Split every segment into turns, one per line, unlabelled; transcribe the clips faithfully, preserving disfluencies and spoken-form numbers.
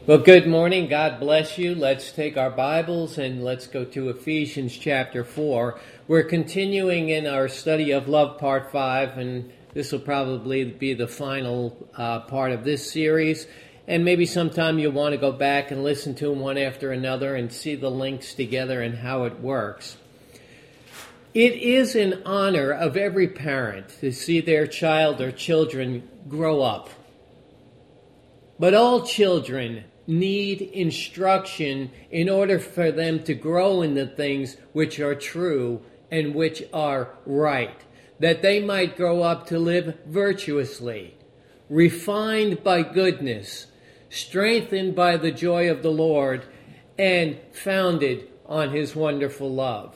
Well, good morning. God bless you. Let's take our Bibles and let's go to Ephesians chapter four. We're continuing in our study of love, part five, and this will probably be the final uh, part of this series. And maybe sometime you'll want to go back and listen to them one after another and see the links together and how it works. It is an honor of every parent to see their child or children grow up. But all children need instruction in order for them to grow in the things which are true and which are right, that they might grow up to live virtuously, refined by goodness, strengthened by the joy of the Lord, and founded on his wonderful love.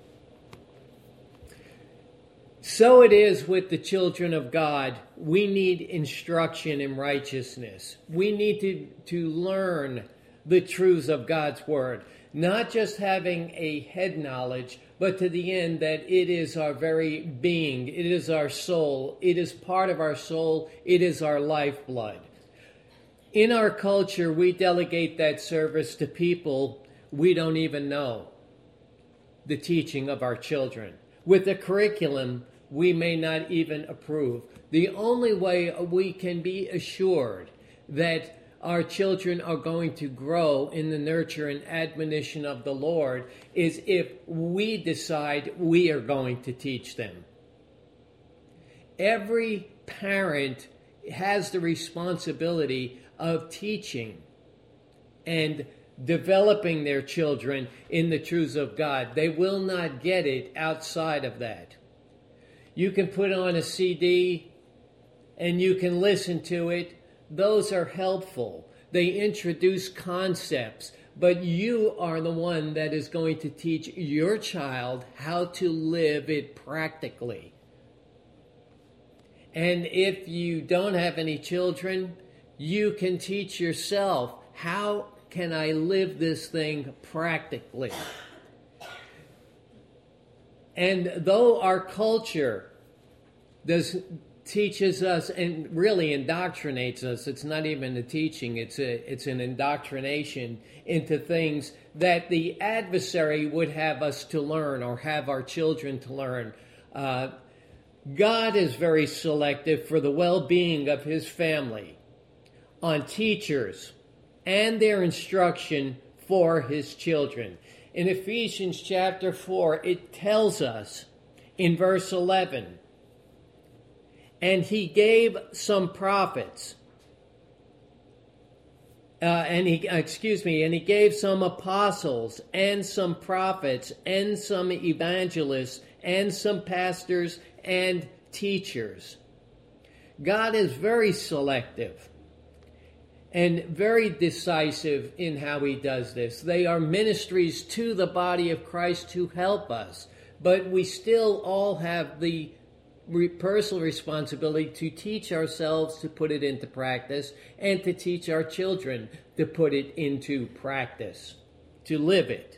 So it is with the children of God. We need instruction in righteousness. We need to, to learn the truths of God's word, not just having a head knowledge, but to the end that it is our very being, it is our soul, it is part of our soul, it is our lifeblood. In our culture, we delegate that service to people we don't even know, the teaching of our children. With the curriculum, we may not even approve. The only way we can be assured that our children are going to grow in the nurture and admonition of the Lord is if we decide we are going to teach them. Every parent has the responsibility of teaching and developing their children in the truths of God. They will not get it outside of that. You can put on a C D and you can listen to it. Those are helpful. They introduce concepts, but you are the one that is going to teach your child how to live it practically. And if you don't have any children, you can teach yourself, how can I live this thing practically? And though our culture does teaches us and really indoctrinates us, it's not even a teaching, it's a it's an indoctrination into things that the adversary would have us to learn or have our children to learn. Uh, God is very selective for the well-being of his family on teachers and their instruction for his children. In Ephesians chapter four, it tells us in verse eleven, and he gave some prophets, uh, and he, excuse me, and he gave some apostles and some prophets and some evangelists and some pastors and teachers. God is very selective and very decisive in how he does this. They are ministries to the body of Christ to help us, but we still all have the personal responsibility to teach ourselves to put it into practice and to teach our children to put it into practice, to live it.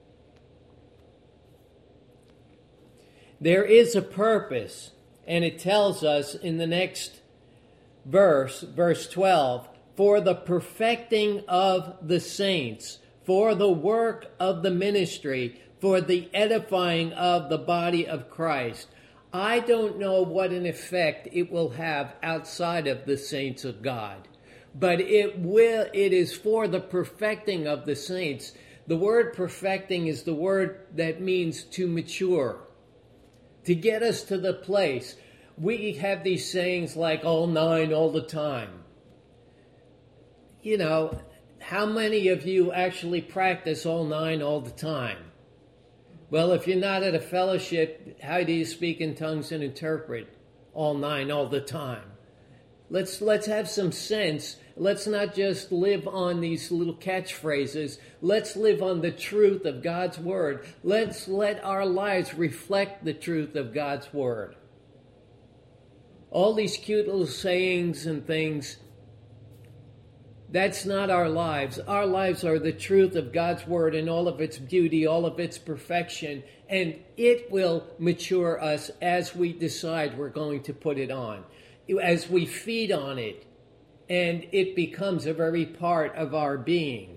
There is a purpose, and it tells us in the next verse, verse twelve, for the perfecting of the saints, for the work of the ministry, for the edifying of the body of Christ. I don't know what an effect it will have outside of the saints of God, but it will. It is for the perfecting of the saints. The word perfecting is the word that means to mature, to get us to the place. We have these sayings like all nine all the time. You know, how many of you actually practice all nine all the time? Well, if you're not at a fellowship, how do you speak in tongues and interpret all nine all the time? Let's let's have some sense. Let's not just live on these little catchphrases. Let's live on the truth of God's word. Let's let our lives reflect the truth of God's word. All these cute little sayings and things, that's not our lives. Our lives are the truth of God's word in all of its beauty, all of its perfection, and it will mature us as we decide we're going to put it on. As we feed on it, and it becomes a very part of our being.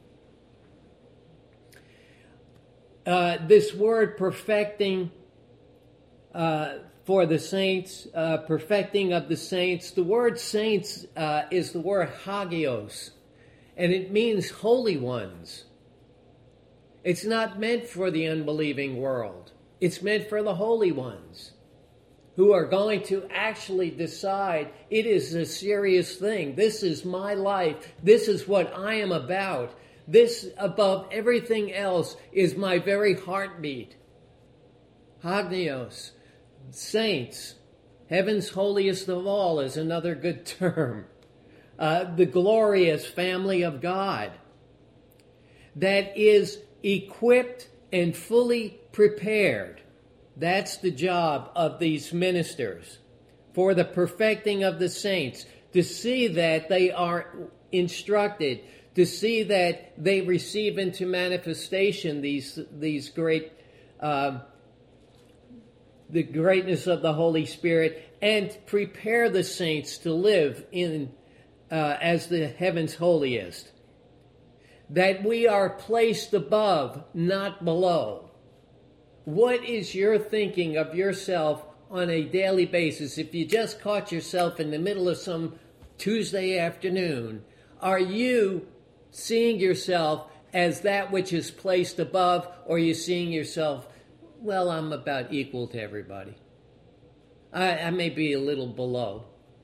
Uh, this word perfecting uh, for the saints, uh, perfecting of the saints, the word saints uh, is the word hagios, and it means holy ones. It's not meant for the unbelieving world. It's meant for the holy ones who are going to actually decide it is a serious thing. This is my life. This is what I am about. This, above everything else, is my very heartbeat. Hagios, saints, heaven's holiest of all is another good term. Uh, the glorious family of God that is equipped and fully prepared. That's the job of these ministers, for the perfecting of the saints, to see that they are instructed, to see that they receive into manifestation these these great uh, the greatness of the Holy Spirit, and prepare the saints to live in uh, as the heaven's holiest. That we are placed above, not below. What is your thinking of yourself on a daily basis? If you just caught yourself in the middle of some Tuesday afternoon, are you seeing yourself as that which is placed above, or are you seeing yourself, well, I'm about equal to everybody? I, I may be a little below.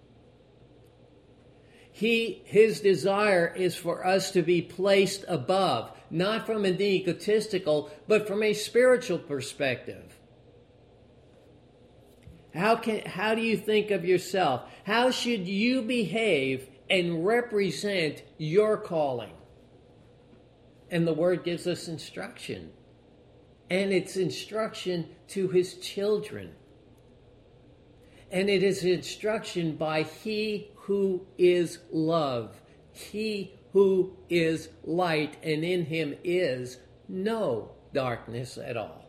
He, his desire is for us to be placed above, not from an egotistical, but from a spiritual perspective. How can, how do you think of yourself? How should you behave and represent your calling? And the Word gives us instruction. And it's instruction to His children. And it is instruction by He who is love, He who is light, and in Him is no darkness at all.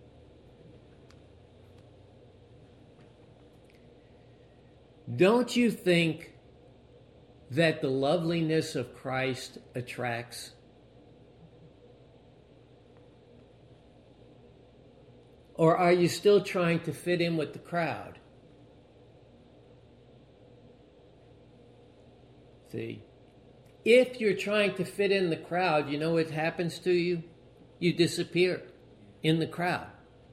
Don't you think that the loveliness of Christ attracts? Or are you still trying to fit in with the crowd? See, if you're trying to fit in the crowd, you know what happens to you? You disappear in the crowd.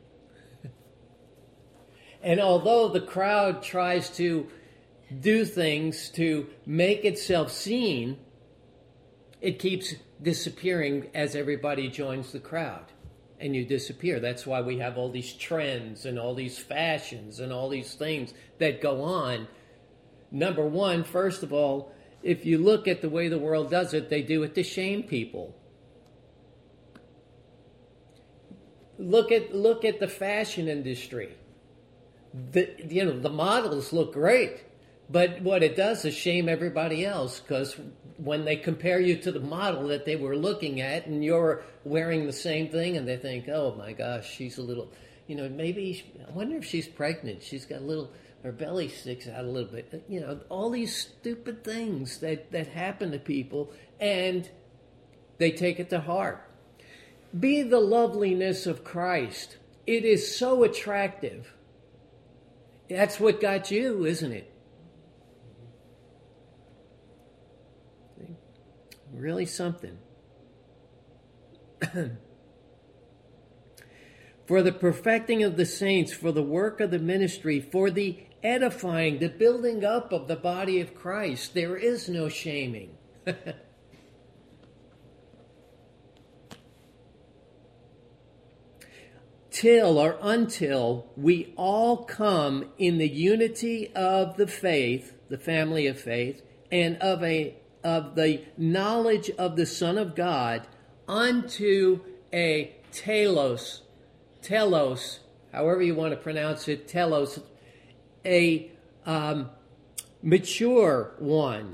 And although the crowd tries to do things to make itself seen, it keeps disappearing as everybody joins the crowd. And you disappear. That's why we have all these trends and all these fashions and all these things that go on. Number one, first of all, if you look at the way the world does it, they do it to shame people. Look at look at the fashion industry. The you know the models look great, but what it does is shame everybody else, because when they compare you to the model that they were looking at, and you're wearing the same thing, and they think, "Oh my gosh, she's a little," you know, maybe I wonder if she's pregnant. She's got a little. Her belly sticks out a little bit. You know, all these stupid things that, that happen to people, and they take it to heart. Be the loveliness of Christ. It is so attractive. That's what got you, isn't it? Really something. For the perfecting of the saints, for the work of the ministry, for the edifying, the building up of the body of Christ. There is no shaming. Till or until we all come in the unity of the faith, the family of faith, and of a of the knowledge of the Son of God, unto a telos, telos, however you want to pronounce it, telos, a um, mature one,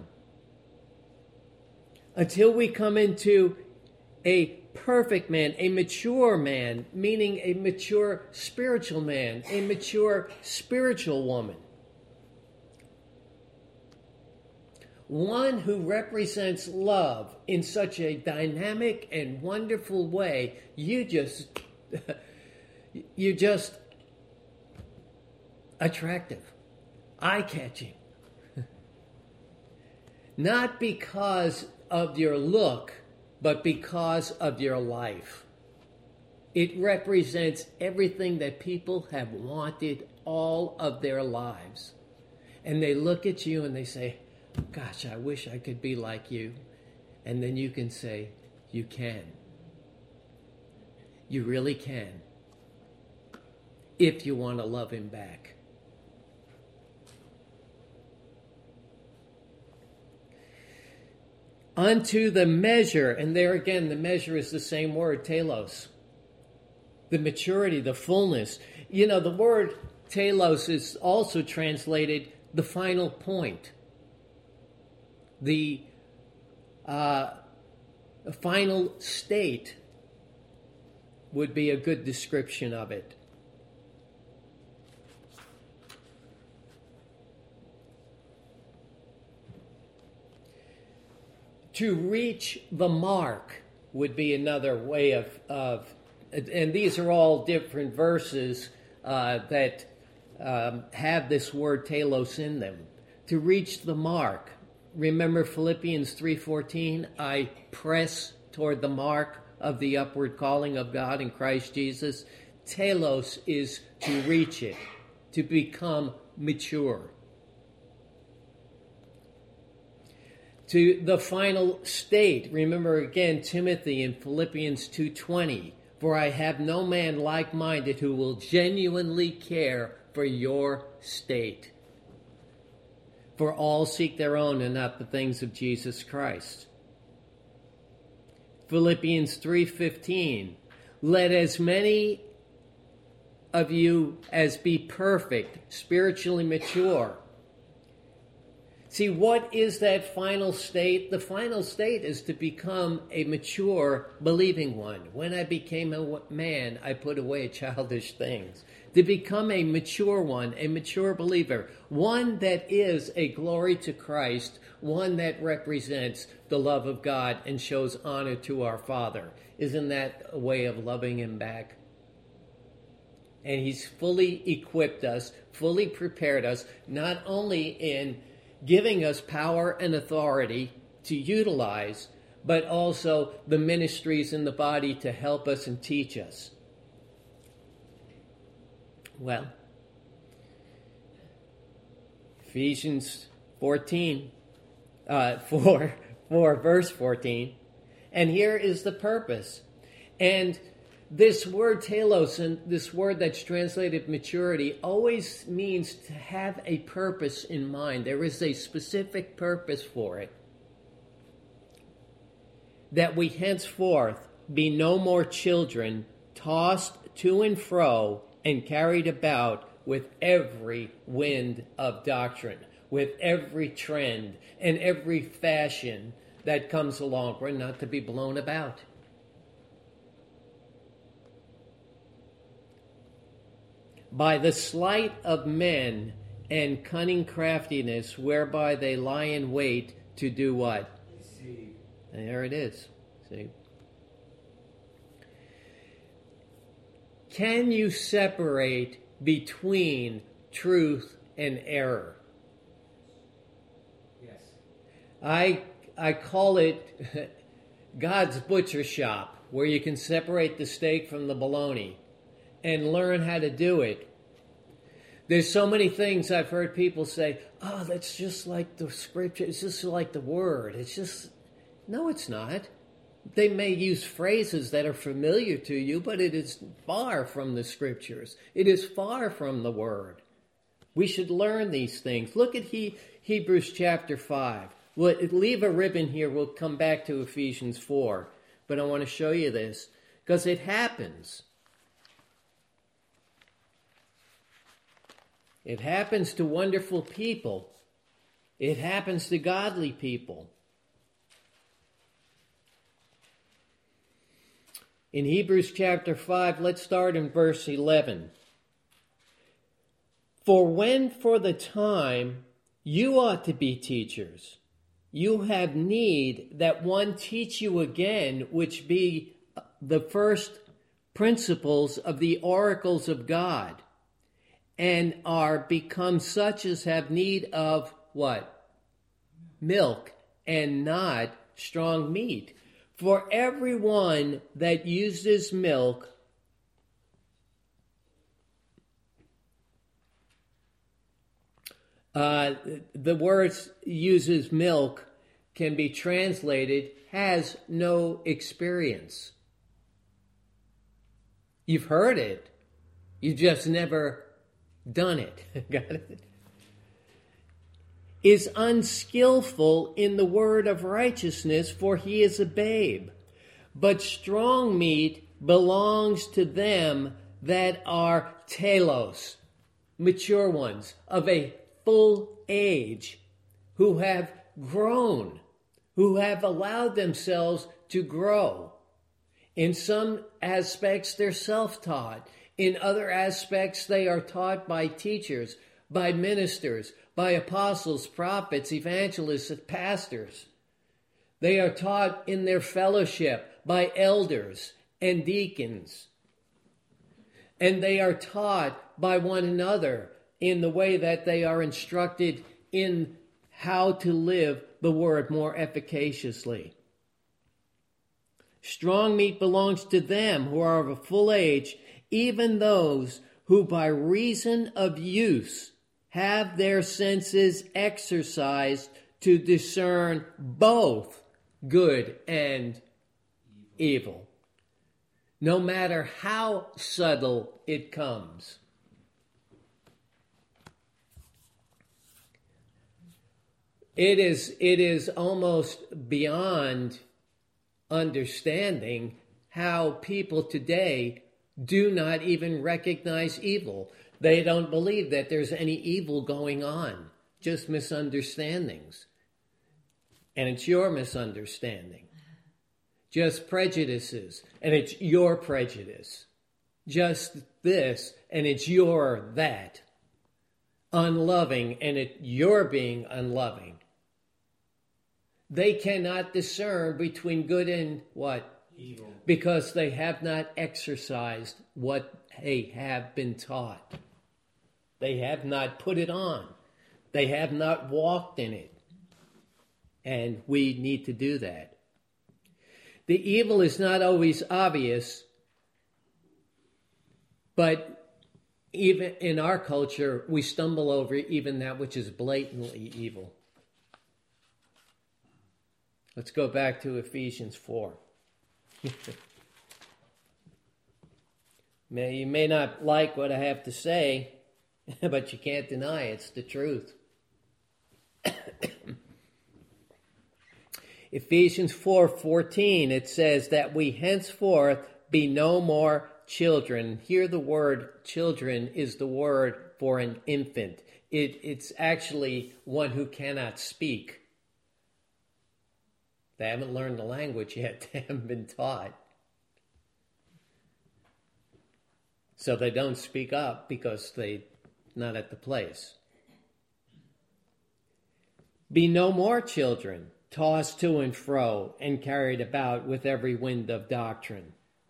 until we come into a perfect man, a mature man, meaning a mature spiritual man, a mature spiritual woman. one who represents love in such a dynamic and wonderful way, you just, you're just attractive, eye-catching. Not because of your look, but because of your life. It represents everything that people have wanted all of their lives. And they look at you and they say, gosh, I wish I could be like you. And then you can say, you can. You really can. If you want to love him back. Unto the measure, and there again, the measure is the same word, telos. The maturity, the fullness. You know, the word telos is also translated the final point. The uh, final state would be a good description of it. To reach the mark would be another way of, of and these are all different verses uh, that um, have this word telos in them. To reach the mark. Remember Philippians three fourteen, I press toward the mark of the upward calling of God in Christ Jesus. Telos is to reach it, to become mature. To the final state. Remember again Timothy in Philippians two twenty. For I have no man like-minded who will genuinely care for your state. For all seek their own and not the things of Jesus Christ. Philippians three fifteen. Let as many of you as be perfect, spiritually mature. See, what is that final state? The final state is to become a mature, believing one. When I became a man, I put away childish things. To become a mature one, a mature believer, one that is a glory to Christ, one that represents the love of God and shows honor to our Father. Isn't that a way of loving him back? And he's fully equipped us, fully prepared us, not only in giving us power and authority to utilize, but also the ministries in the body to help us and teach us. Well, Ephesians fourteen, uh, four, four, verse fourteen, and here is the purpose. And this word telos, and this word that's translated maturity, always means to have a purpose in mind. There is a specific purpose for it. That we henceforth be no more children, tossed to and fro and carried about with every wind of doctrine, with every trend and every fashion that comes along. We're not to be blown about. By the sleight of men and cunning craftiness, whereby they lie in wait to do what? Deceive. And there it is. See? Can you separate between truth and error?
Yes.
I I call it God's butcher shop, where you can separate the steak from the bologna and learn how to do it. There's so many things I've heard people say, oh, that's just like the scripture. It's just like the word. It's just, no, it's not. They may use phrases that are familiar to you, but it is far from the scriptures. It is far from the word. We should learn these things. Look at he, Hebrews chapter five. We'll leave a ribbon here. We'll come back to Ephesians four. But I want to show you this because it happens. It happens to wonderful people. It happens to godly people. In Hebrews chapter five, let's start in verse eleven. For when for the time you ought to be teachers, you have need that one teach you again, which be the first principles of the oracles of God, and are become such as have need of what? Milk, and not strong meat. For everyone that uses milk Uh, the words uses milk can be translated has no experience. You've heard it. You've just never done it. Got it? Is unskillful in the word of righteousness, for he is a babe. But strong meat belongs to them that are telos, mature ones, of a full age, who have grown, who have allowed themselves to grow. In some aspects, they're self-taught. In other aspects, they are taught by teachers, by ministers, by apostles, prophets, evangelists, and pastors. They are taught in their fellowship by elders and deacons. And they are taught by one another in the way that they are instructed in how to live the word more efficaciously. Strong meat belongs to them who are of a full age, even those who by reason of use have their senses exercised to discern both good and evil, no matter how subtle it comes. It is, it is almost beyond understanding how people today do not even recognize evil. They don't believe that there's any evil going on, just misunderstandings. And it's your misunderstanding. Just prejudices, and it's your prejudice. Just this, and it's your that. Unloving, and it you're being unloving. They cannot discern between good and what? Evil. Because they have not exercised what they have been taught. They have not put it on. They have not walked in it. And we need to do that. The evil is not always obvious, but even in our culture, we stumble over even that which is blatantly evil. Let's go back to Ephesians four. May, you may not like what I have to say, but you can't deny it's the truth. Ephesians four fourteen, it says that we henceforth be no more children. Here the word children is the word for an infant. It, it's actually one who cannot speak. They haven't learned the language yet. They haven't been taught. So they don't speak up because they're not at the place. Be no more children, tossed to and fro and carried about with every wind of doctrine.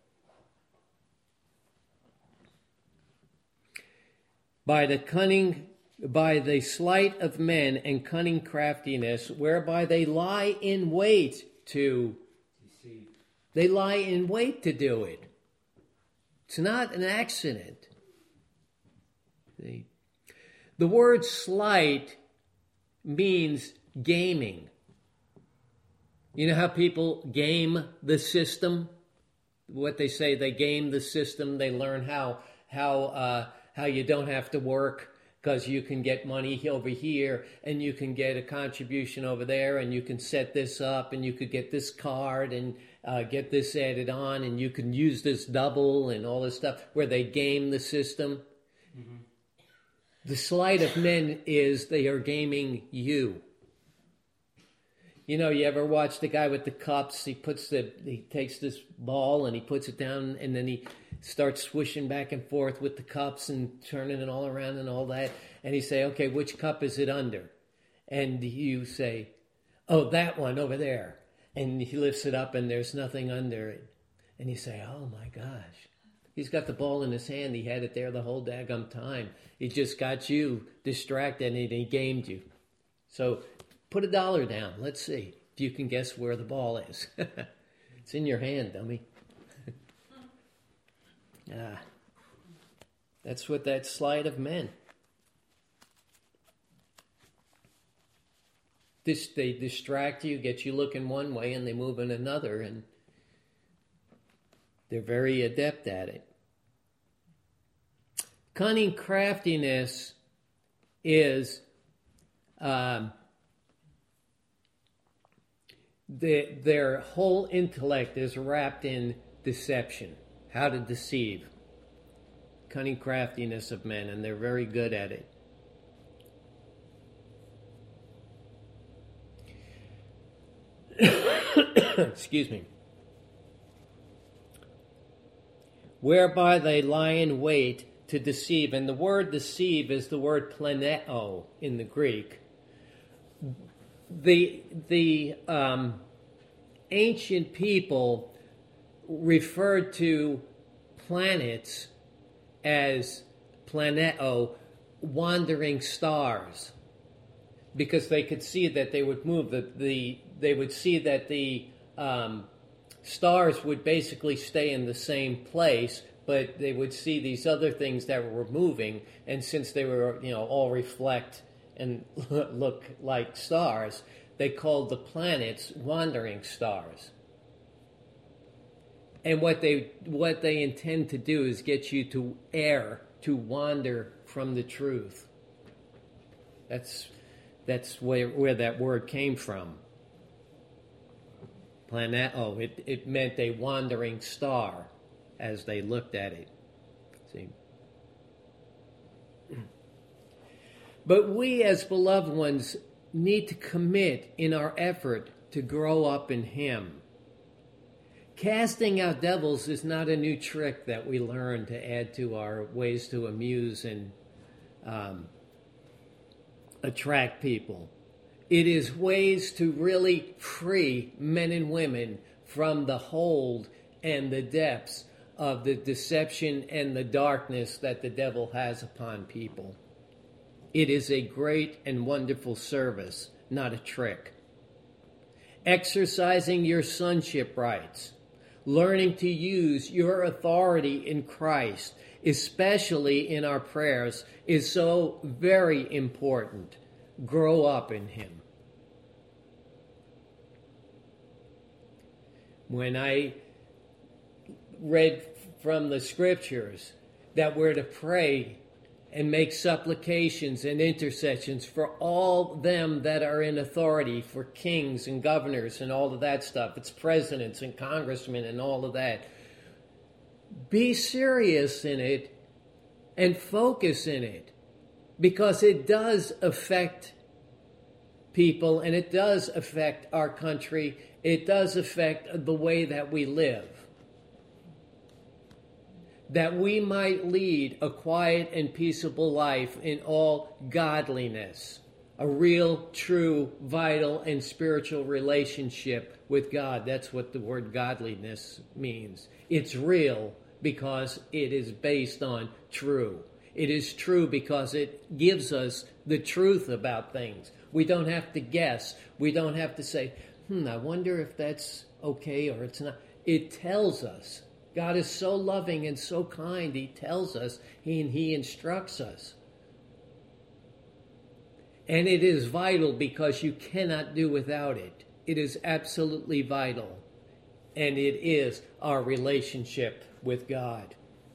By the cunning, by the sleight of men and cunning craftiness, whereby they lie in wait to deceive. They lie in wait to do it. It's not an accident. The, the word sleight means gaming. You know how people game the system? What they say, they game the system. They learn how how uh, how you don't have to work because you can get money over here and you can get a contribution over there and you can set this up and you could get this card and uh, get this added on and you can use this double and all this stuff where they game the system. Mm-hmm. The sleight of men is they are gaming you. You know, you ever watch the guy with the cups? He puts the, he takes this ball and he puts it down and then he starts swishing back and forth with the cups and turning it all around and all that. And he say, okay, which cup is it under? And you say, Oh, that one over there. And he lifts it up and there's nothing under it. And you say, oh my gosh. He's got the ball in his hand. He had it there the whole daggum time. He just got you distracted and he gamed you. So put a dollar down. Let's see if you can guess where the ball is. It's in your hand, dummy. Ah, that's what that sleight of men. This, they distract you, get you looking one way, and they move in another, and they're very adept at it. Cunning craftiness is um, the, their whole intellect is wrapped in deception, how to deceive. Cunning craftiness of men, and they're very good at it. Excuse me. Whereby they lie in wait to deceive. And the word deceive is the word planeo in the Greek. The, the um, ancient people referred to planets as planeo, wandering stars, because they could see that they would move. The, the they would see that the um, stars would basically stay in the same place, but they would see these other things that were moving, and since they were, you know, all reflect and look like stars, they called the planets wandering stars. And what they what they intend to do is get you to err, to wander from the truth. That's that's where where that word came from. Planeo, it, it meant a wandering star as they looked at it. See? But we as beloved ones need to commit in our effort to grow up in Him. Casting out devils is not a new trick that we learn to add to our ways to amuse and um, attract people. It is ways to really free men and women from the hold and the depths of the deception and the darkness that the devil has upon people. It is a great and wonderful service, not a trick. Exercising your sonship rights, learning to use your authority in Christ, especially in our prayers, is so very important. Grow up in Him. When I read from the scriptures that we're to pray and make supplications and intercessions for all them that are in authority, for kings and governors and all of that stuff, it's presidents and congressmen and all of that. Be serious in it and focus in it, because it does affect people and it does affect our country. It does affect the way that we live. That we might lead a quiet and peaceable life in all godliness, a real, true, vital, and spiritual relationship with God. That's what the word godliness means. It's real because it is based on true. It is true because it gives us the truth about things. We don't have to guess. We don't have to say, hmm, I wonder if that's okay or it's not. It tells us. God is so loving and so kind. He tells us, he, and He instructs us. And it is vital because you cannot do without it. It is absolutely vital. And it is our relationship with God.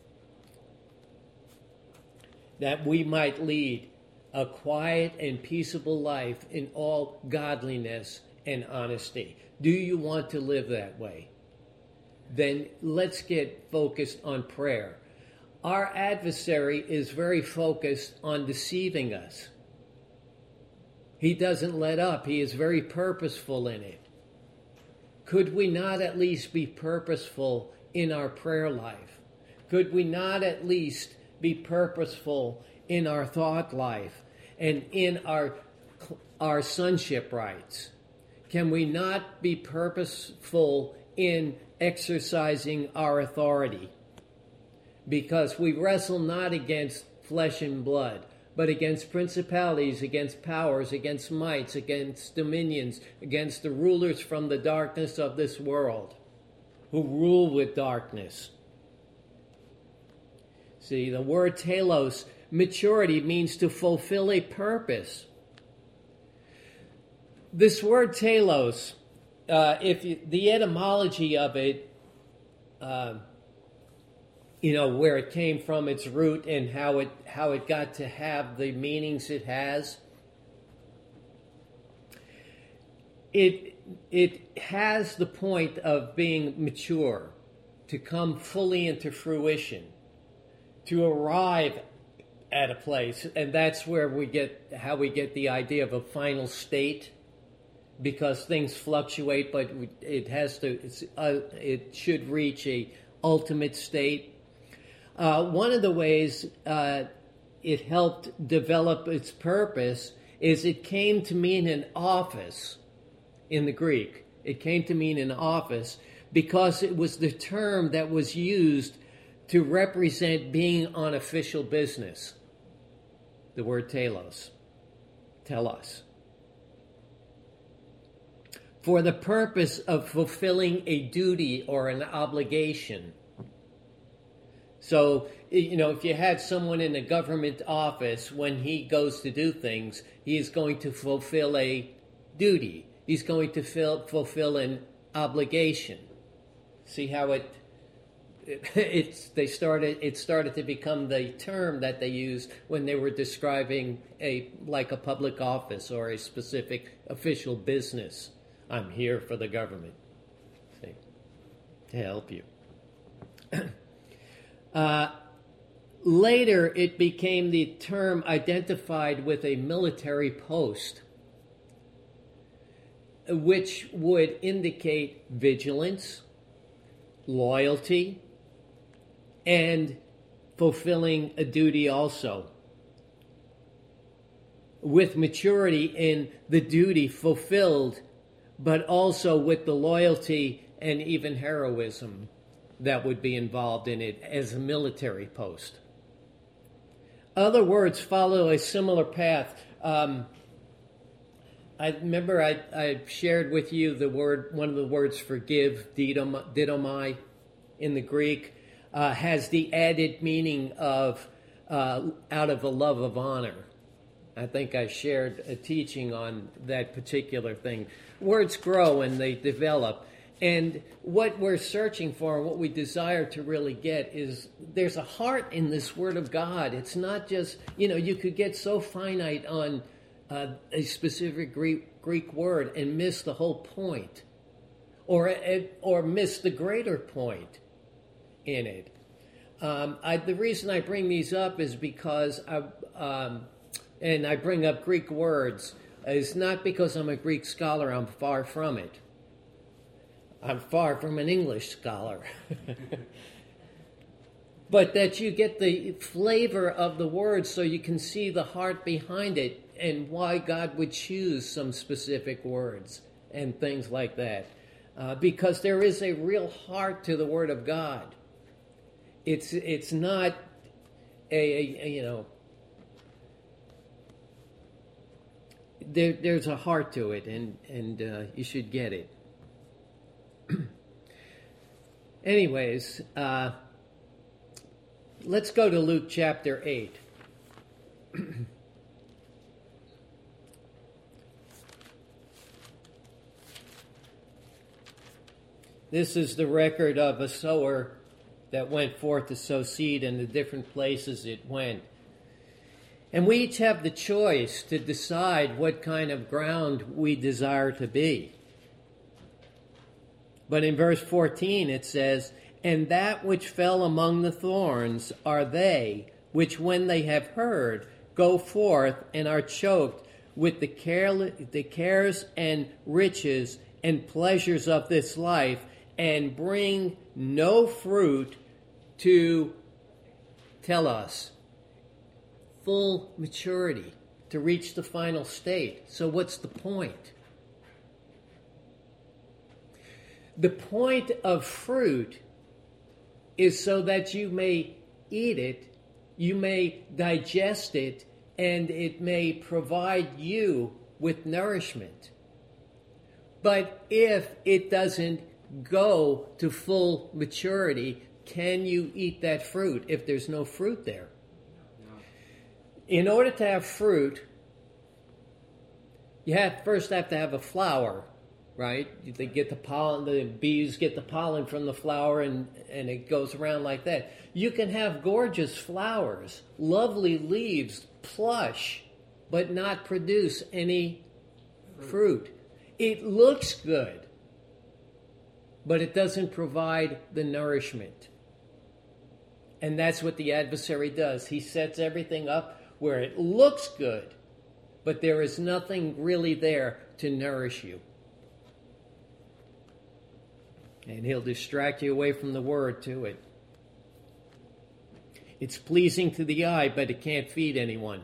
That we might lead a quiet and peaceable life in all godliness and honesty. Do you want to live that way? Then let's get focused on prayer. Our adversary is very focused on deceiving us. He doesn't let up. He is very purposeful in it. Could we not at least be purposeful in our prayer life? Could we not at least be purposeful in our thought life and in our, our sonship rights? can we not be purposeful in exercising our authority? Because we wrestle not against flesh and blood, but against principalities, against powers, against mights, against dominions, against the rulers from the darkness of this world, who rule with darkness. See, the word telos, maturity, means to fulfill a purpose. This word telos, uh, if you, the etymology of it, uh, you know, where it came from, its root, and how it how it got to have the meanings it has, it it has the point of being mature, to come fully into fruition, to arrive at a place, and that's where we get how we get the idea of a final state, because things fluctuate, but it has to it's, uh, it should reach a ultimate state. Uh, one of the ways uh, it helped develop its purpose is it came to mean an office in the Greek. It came to mean an office because it was the term that was used to represent being on official business. The word telos, telos. For the purpose of fulfilling a duty or an obligation. So, you know, if you had someone in a government office, when he goes to do things, he is going to fulfill a duty. He's going to fill, fulfill an obligation. See how it, it it's they started it started to become the term that they used when they were describing a like a public office or a specific official business. I'm here for the government. See, to help you. Uh, later, it became the term identified with a military post, which would indicate vigilance, loyalty, and fulfilling a duty also. With maturity in the duty fulfilled, but also with the loyalty and even heroism that would be involved in it as a military post. Other words follow a similar path. Um, I remember I, I shared with you the word, one of the words forgive, didomai, in the Greek, uh, has the added meaning of uh, out of a love of honor. I think I shared a teaching on that particular thing. Words grow and they develop. And what we're searching for, what we desire to really get is there's a heart in this Word of God. It's not just, you know, you could get so finite on uh, a specific Greek, Greek word and miss the whole point, or, or miss the greater point in it. Um, I, the reason I bring these up is because, I, um, and I bring up Greek words, is not because I'm a Greek scholar. I'm far from it. I'm far from an English scholar. But that you get the flavor of the word so you can see the heart behind it and why God would choose some specific words and things like that. Uh, because there is a real heart to the Word of God. It's it's not a, a, a you know, there, there's a heart to it, and, and uh, you should get it. Anyways, uh, let's go to Luke chapter eight. This is the record of a sower that went forth to sow seed in the different places it went. And we each have the choice to decide what kind of ground we desire to be. But in verse fourteen it says, "And that which fell among the thorns are they, which when they have heard, go forth and are choked with the, care, the cares and riches and pleasures of this life, and bring no fruit to," tell us, full maturity, to reach the final state. So what's the point? The point of fruit is so that you may eat it, you may digest it, and it may provide you with nourishment. But if it doesn't go to full maturity, can you eat that fruit if there's no fruit there? No. In order to have fruit, you have first have to have a flower, right? They get the pollen, the bees get the pollen from the flower, and, and it goes around like that. You can have gorgeous flowers, lovely leaves, plush, but not produce any fruit. It looks good, but it doesn't provide the nourishment. And that's what the adversary does. He sets everything up where it looks good, but there is nothing really there to nourish you. And he'll distract you away from the word to it. It's pleasing to the eye, but it can't feed anyone.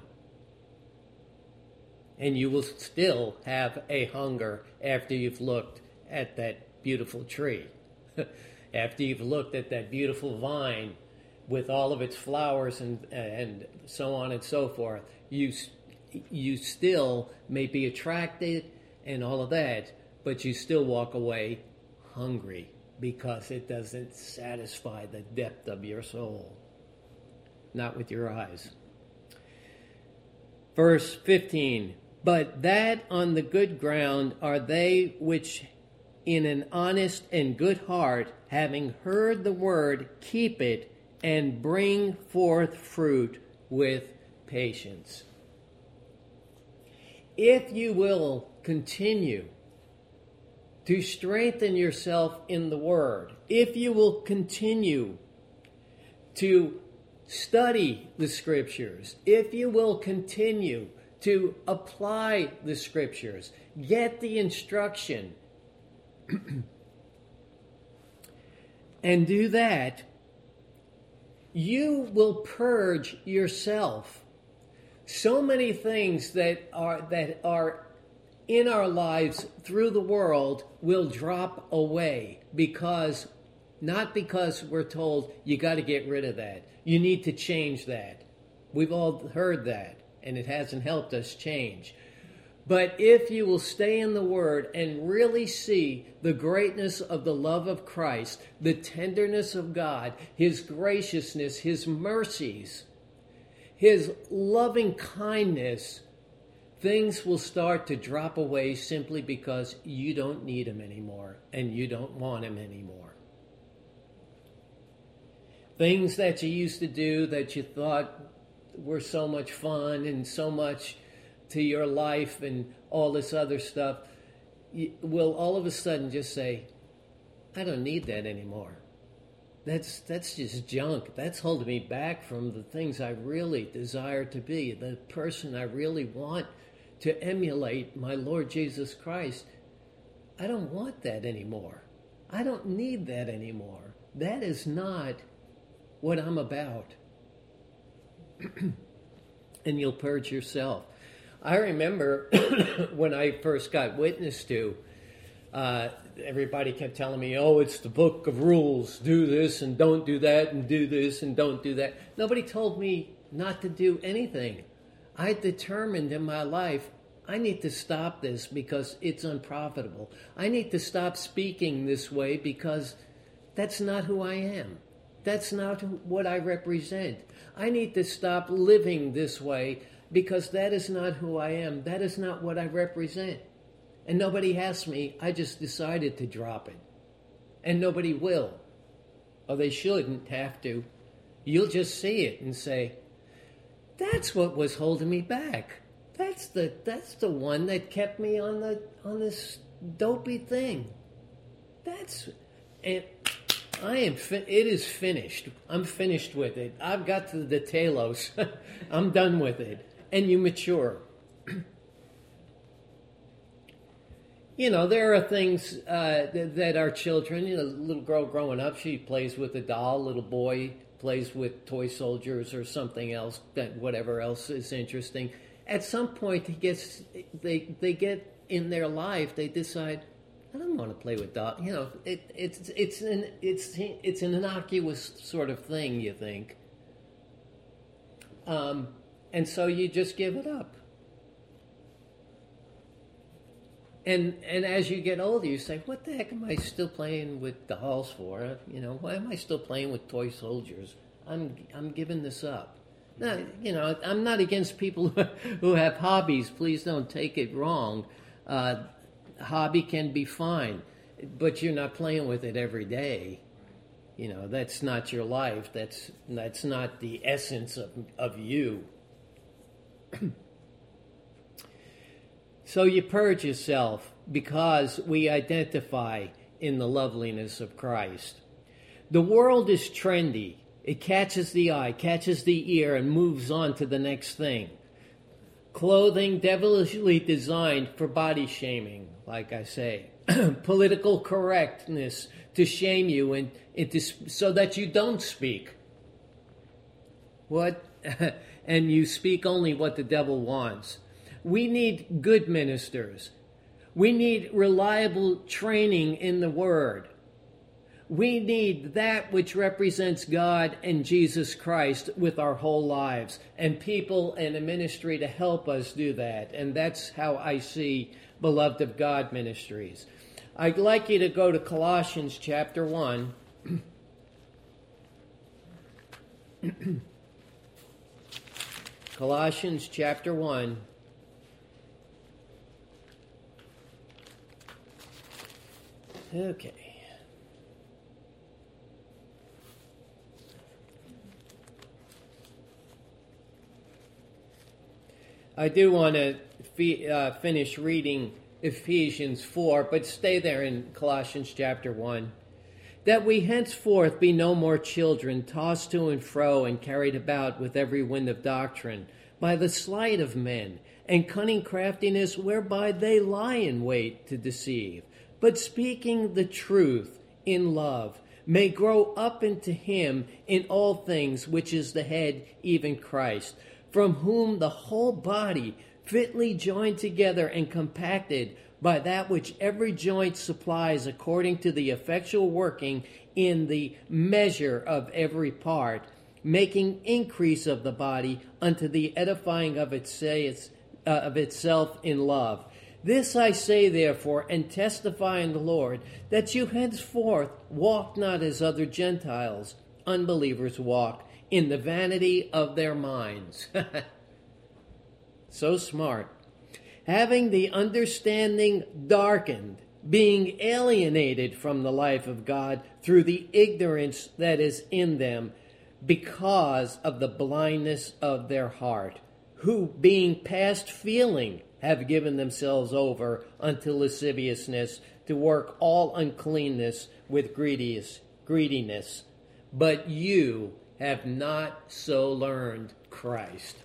And you will still have a hunger after you've looked at that beautiful tree. After you've looked at that beautiful vine with all of its flowers and and so on and so forth, you you still may be attracted and all of that, but you still walk away hungry because it doesn't satisfy the depth of your soul. Not with your eyes. Verse fifteen, but that on the good ground are they which in an honest and good heart, having heard the word, keep it, and bring forth fruit with patience. If you will continue to strengthen yourself in the word, if you will continue to study the scriptures, if you will continue to apply the scriptures, get the instruction, and do that, you will purge yourself. So many things that are that are in our lives through the world will drop away because, not because we're told you got to get rid of that. You need to change that. We've all heard that, and it hasn't helped us change. But if you will stay in the Word and really see the greatness of the love of Christ, the tenderness of God, His graciousness, His mercies, His loving kindness, things will start to drop away simply because you don't need Him anymore and you don't want Him anymore. Things that you used to do that you thought were so much fun and so much to your life and all this other stuff, will all of a sudden just say, I don't need that anymore. That's that's just junk. That's holding me back from the things I really desire to be, the person I really want to emulate, my Lord Jesus Christ. I don't want that anymore. I don't need that anymore. That is not what I'm about. And you'll purge yourself. I remember when I first got witnessed to, uh, everybody kept telling me, oh, it's the book of rules. Do this and don't do that and do this and don't do that. Nobody told me not to do anything. I determined in my life, I need to stop this because it's unprofitable. I need to stop speaking this way because that's not who I am. That's not what I represent. I need to stop living this way because that is not who I am. That is not what I represent. And nobody asked me. I just decided to drop it. And nobody will. Or they shouldn't have to. You'll just see it and say, that's what was holding me back. That's the that's the one that kept me on the on this dopey thing. That's and I am. Fi- it is finished. I'm finished with it. I've got to the telos. I'm done with it. And you mature. You know, there are things uh, that, that our children, you know, little girl growing up, she plays with a doll. Little boy plays with toy soldiers or something else, that whatever else is interesting. At some point, he gets they they get in their life, they decide, I don't want to play with dogs. You know, it, it's it's an it's it's an innocuous sort of thing, you think, um, and so you just give it up. And and as you get older, you say, "What the heck am I still playing with dolls for? You know, why am I still playing with toy soldiers? I'm I'm giving this up." Now, you know, I'm not against people who have hobbies. Please don't take it wrong. Uh, hobby can be fine, but you're not playing with it every day. You know, that's not your life. That's that's not the essence of of you. So you purge yourself because we identify in the loveliness of Christ. The world is trendy. It catches the eye, catches the ear, and moves on to the next thing. Clothing devilishly designed for body shaming, like I say. Political correctness to shame you and into, so that you don't speak. What? And you speak only what the devil wants. We need good ministers. We need reliable training in the Word. We need that which represents God and Jesus Christ with our whole lives, and people and a ministry to help us do that. And that's how I see Beloved of God Ministries. I'd like you to go to Colossians chapter one. Colossians chapter one. Okay. I do want to fi- uh, finish reading Ephesians four, but stay there in Colossians chapter one. That we henceforth be no more children, tossed to and fro and carried about with every wind of doctrine, by the sleight of men, and cunning craftiness whereby they lie in wait to deceive. But speaking the truth in love, may grow up into him in all things, which is the head, even Christ, from whom the whole body, fitly joined together and compacted by that which every joint supplies according to the effectual working in the measure of every part, making increase of the body unto the edifying of, its, uh, of itself in love. This I say, therefore, and testify in the Lord, that you henceforth walk not as other Gentiles, unbelievers walk, in the vanity of their minds. So smart. Having the understanding darkened, being alienated from the life of God through the ignorance that is in them, because of the blindness of their heart, who, being past feeling, have given themselves over unto lasciviousness, to work all uncleanness with greediness. greediness. But you have not so learned Christ.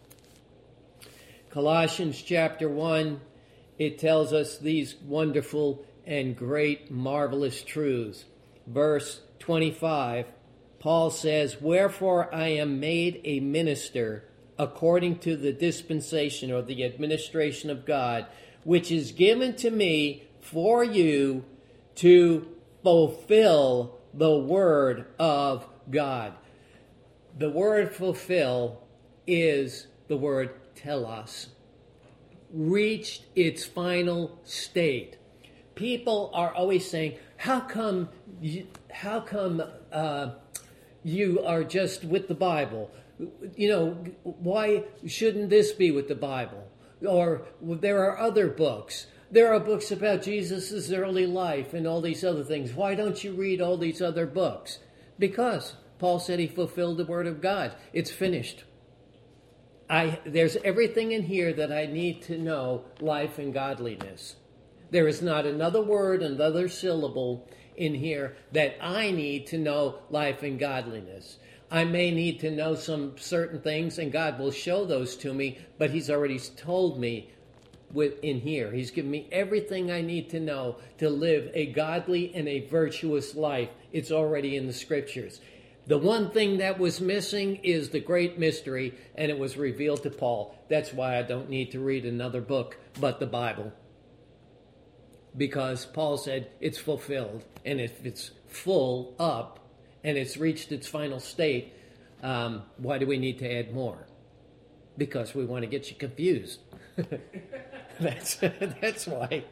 Colossians chapter one, it tells us these wonderful and great, marvelous truths. Verse twenty-five, Paul says, Wherefore I am made a minister according to the dispensation or the administration of God, which is given to me for you to fulfill the word of God. The word fulfill is the word telos, reached its final state. People are always saying, how come you, how come uh, you are just with the Bible? You know, why shouldn't this be with the Bible? Or there are other books. There are books about Jesus' early life and all these other things. Why don't you read all these other books? Because Paul said he fulfilled the word of God. It's finished. I, there's everything in here that I need to know life and godliness. There is not another word, another syllable in here that I need to know life and godliness. I may need to know some certain things, and God will show those to me, but he's already told me with, in here. He's given me everything I need to know to live a godly and a virtuous life. It's already in the scriptures. The one thing that was missing is the great mystery, and it was revealed to Paul. That's why I don't need to read another book but the Bible. because Paul said it's fulfilled. And if it's full up and it's reached its final state, um, why do we need to add more? Because we want to get you confused. that's that's why.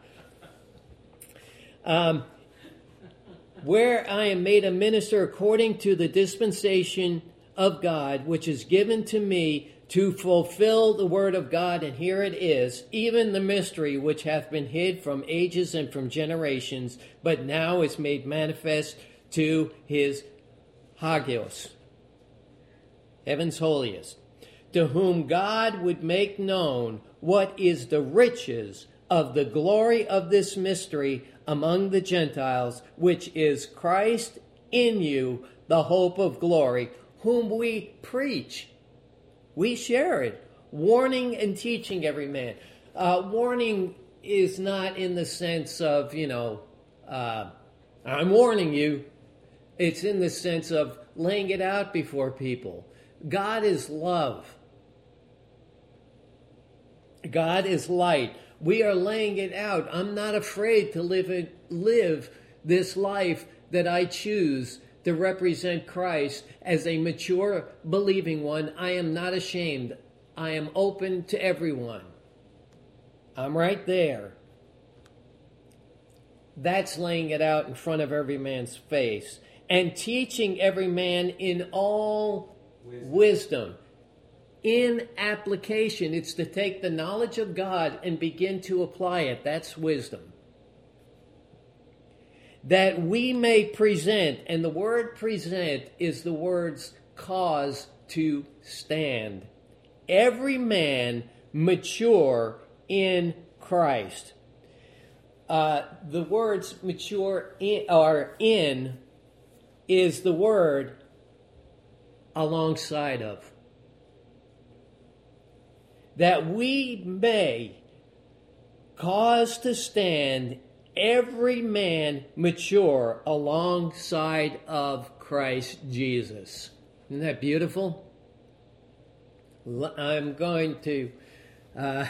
Um, where I am made a minister according to the dispensation of God, which is given to me to fulfill the word of God, and here it is, even the mystery which hath been hid from ages and from generations, but now is made manifest to his hagios, heaven's holiest, to whom God would make known what is the riches of the glory of this mystery among the Gentiles, which is Christ in you, the hope of glory, whom we preach. We share it, warning and teaching every man. Uh, warning is not in the sense of, you know, uh, I'm warning you. It's in the sense of laying it out before people. God is love. God is light. We are laying it out. I'm not afraid to live it, live this life that I choose to represent Christ as a mature, believing one. I am not ashamed. I am open to everyone. I'm right there. That's laying it out in front of every man's face. And teaching every man in all wisdom. wisdom. In application, it's to take the knowledge of God and begin to apply it. That's wisdom. That we may present, and the word present is the word's cause to stand. Every man mature in Christ. Uh, the words mature in, or in is the word alongside of. That we may cause to stand every man mature alongside of Christ Jesus. Isn't that beautiful? I'm going to... Uh,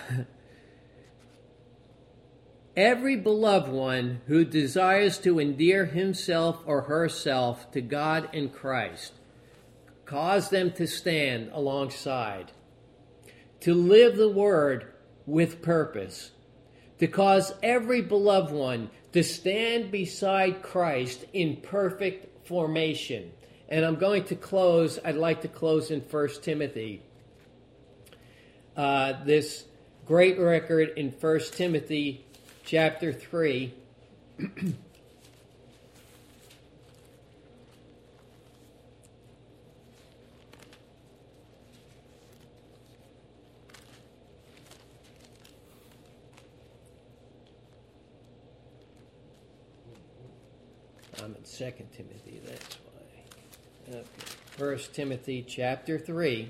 every beloved one who desires to endear himself or herself to God in Christ, cause them to stand alongside. To live the word with purpose. To cause every beloved one to stand beside Christ in perfect formation. And I'm going to close, I'd like to close in First Timothy. Uh, this great record in First Timothy chapter three. I'm in Second Timothy, that's why. Okay. First Timothy chapter three.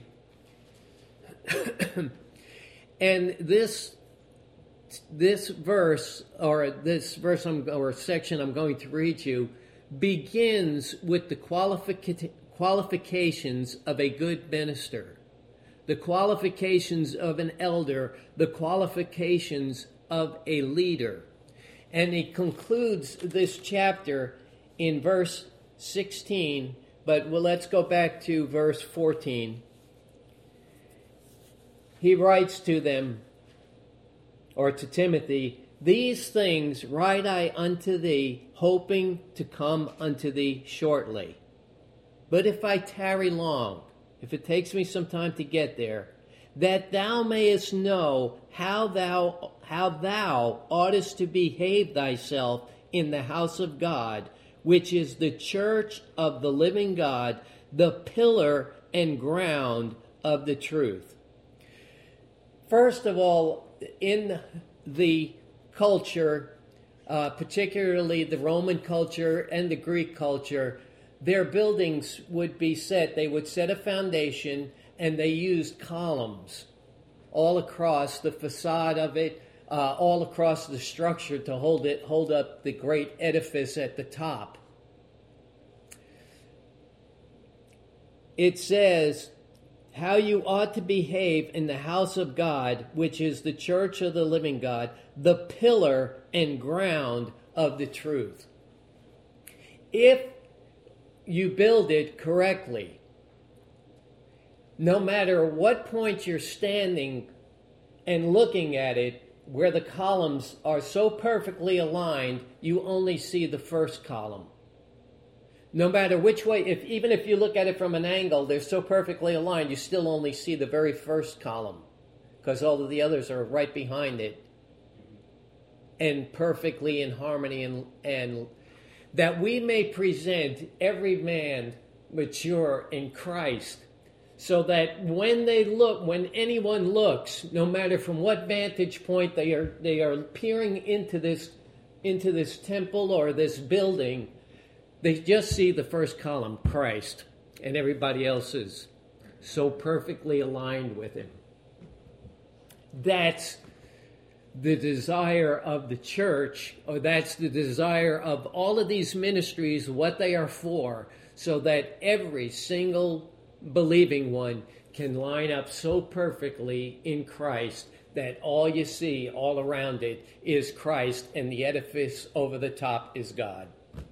And this this verse, or this verse I'm, or section I'm going to read you, begins with the qualific- qualifications of a good minister, the qualifications of an elder, the qualifications of a leader. And he concludes this chapter in verse sixteen, but well, let's go back to verse fourteen. He writes to them, or to Timothy, "These things write I unto thee, hoping to come unto thee shortly. But if I tarry long, if it takes me some time to get there, that thou mayest know how thou how thou oughtest to behave thyself in the house of God, which is the church of the living God, the pillar and ground of the truth." First of all, in the culture, uh, particularly the Roman culture and the Greek culture, their buildings would be set, they would set a foundation, and they used columns all across the facade of it, uh, all across the structure to hold it, hold up the great edifice at the top. It says, how you ought to behave in the house of God, which is the church of the living God, the pillar and ground of the truth. If you build it correctly, no matter what point you're standing and looking at it, where the columns are so perfectly aligned, you only see the first column. No matter which way, if even if you look at it from an angle, they're so perfectly aligned, you still only see the very first column, because all of the others are right behind it and perfectly in harmony, and, and that we may present every man mature in Christ, so that when they look, when anyone looks, no matter from what vantage point they are, they are peering into this, into this temple or this building, they just see the first column, Christ, and everybody else is so perfectly aligned with him. That's the desire of the church, or that's the desire of all of these ministries, what they are for, so that every single believing one can line up so perfectly in Christ that all you see all around it is Christ, and the edifice over the top is God.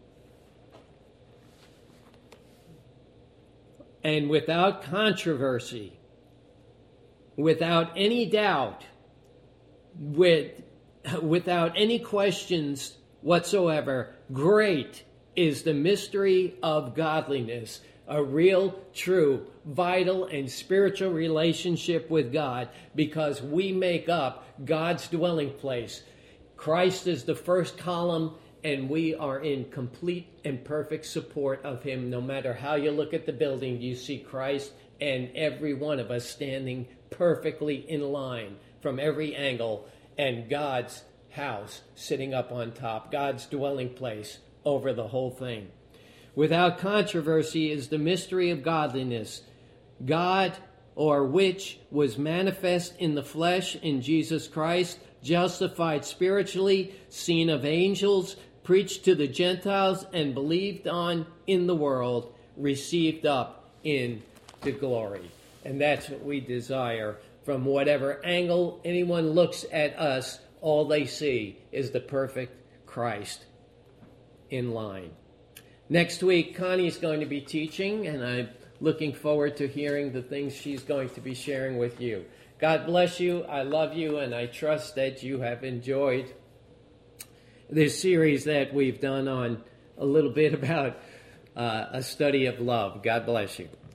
And without controversy, without any doubt, with, without any questions whatsoever, great is the mystery of godliness, a real, true, vital, and spiritual relationship with God, because we make up God's dwelling place. Christ is the first column, and we are in complete and perfect support of him. No matter how you look at the building, you see Christ and every one of us standing perfectly in line from every angle, and God's house sitting up on top, God's dwelling place over the whole thing. Without controversy is the mystery of godliness. God, or which was manifest in the flesh in Jesus Christ, justified spiritually, seen of angels, preached to the Gentiles, and believed on in the world, received up in the glory. And that's what we desire. From whatever angle anyone looks at us, all they see is the perfect Christ in line. Next week, Connie's going to be teaching, and I'm looking forward to hearing the things she's going to be sharing with you. God bless you. I love you, and I trust that you have enjoyed this series that we've done on a little bit about uh, a study of love. God bless you.